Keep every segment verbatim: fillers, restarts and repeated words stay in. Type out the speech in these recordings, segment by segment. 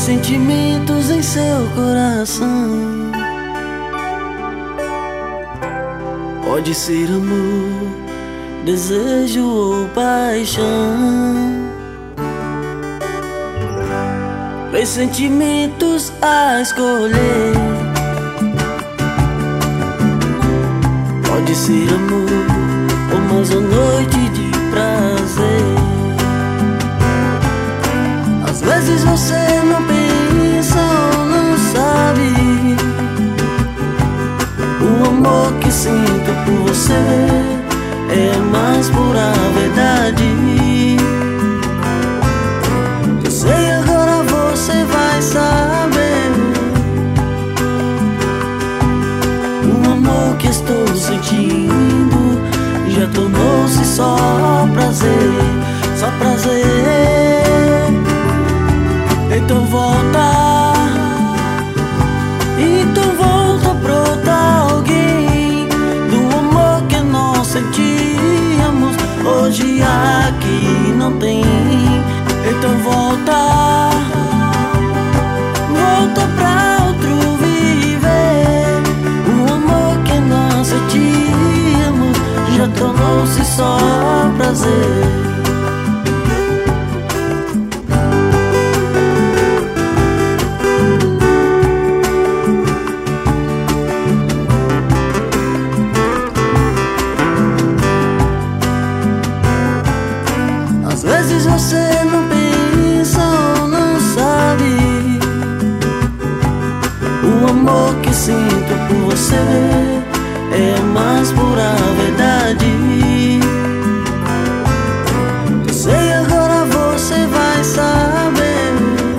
sentimentos em seu coração. Pode ser amor, desejo ou paixão. Três sentimentos a escolher. Pode ser amor ou mais uma noite de prazer. Às vezes você não pensa ou não sabe o amor que sinto por você é a mais pura verdade. Eu sei, agora você vai saber. O amor que estou sentindo já tornou-se só prazer, só prazer. Então volta, então volta pra outra alguém. Do amor que nós sentíamos, hoje aqui não tem. Então volta, volta pra outro viver. O amor que nós sentíamos já tornou-se só prazer. Às vezes você não pensa ou não sabe o amor que sinto por você é a mais pura verdade. Eu sei, agora você vai saber.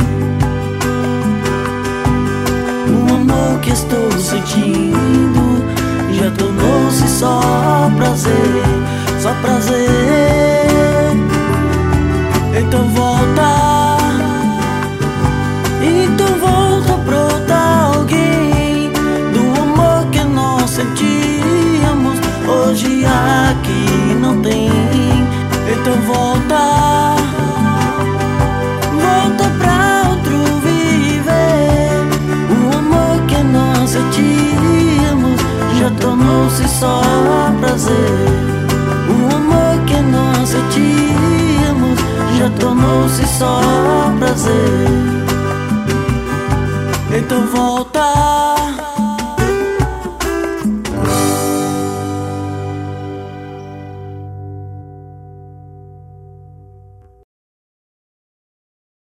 O amor que estou sentindo já tornou-se só prazer, só prazer. Então volta, então volta pra outra alguém. Do amor que nós sentíamos, hoje aqui não tem. Então volta, volta pra outro viver. O amor que nós sentíamos já tornou-se só prazer. O amor que nós sentíamos já tornou-se só prazer. Então volta.